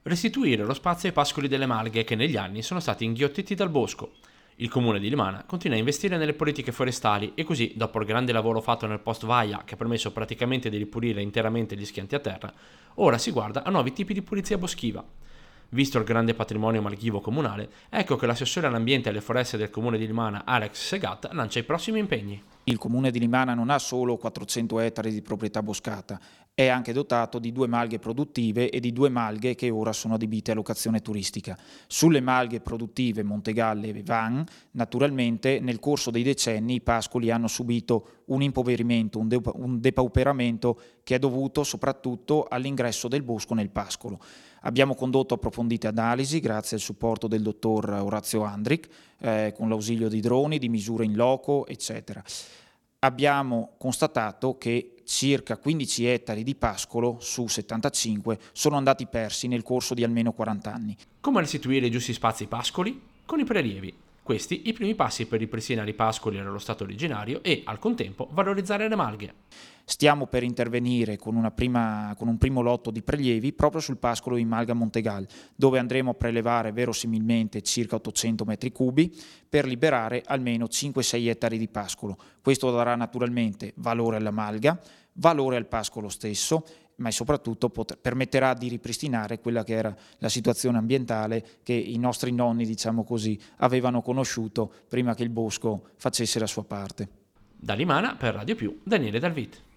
restituire lo spazio ai pascoli delle malghe che negli anni sono stati inghiottiti dal bosco. Il comune di Limana continua a investire nelle politiche forestali e così, dopo il grande lavoro fatto nel post Vaia, che ha permesso praticamente di ripulire interamente gli schianti a terra, ora si guarda a nuovi tipi di pulizia boschiva. Visto il grande patrimonio malghivo comunale, ecco che l'assessore all'ambiente e alle foreste del comune di Limana, Alex Segat, lancia i prossimi impegni. Il comune di Limana non ha solo 400 ettari di proprietà boscata, è anche dotato di 2 malghe produttive e di 2 malghe che ora sono adibite a locazione turistica. Sulle malghe produttive Montegalle e Van, naturalmente nel corso dei decenni i pascoli hanno subito un impoverimento, un depauperamento che è dovuto soprattutto all'ingresso del bosco nel pascolo. Abbiamo condotto approfondite analisi grazie al supporto del dottor Orazio Andric, con l'ausilio di droni, di misure in loco, eccetera. Abbiamo constatato che circa 15 ettari di pascolo su 75 sono andati persi nel corso di almeno 40 anni. Come restituire i giusti spazi ai pascoli? Con i prelievi. Questi i primi passi per ripristinare i pascoli nello stato originario e, al contempo, valorizzare le malghe. Stiamo per intervenire con un primo lotto di prelievi proprio sul pascolo di Malga Montegal, dove andremo a prelevare verosimilmente circa 800 metri cubi per liberare almeno 5-6 ettari di pascolo. Questo darà naturalmente valore alla malga, valore al pascolo stesso, ma soprattutto permetterà di ripristinare quella che era la situazione ambientale che i nostri nonni, diciamo così, avevano conosciuto prima che il bosco facesse la sua parte. Da Limana per Radio Più, Daniele Dalvit.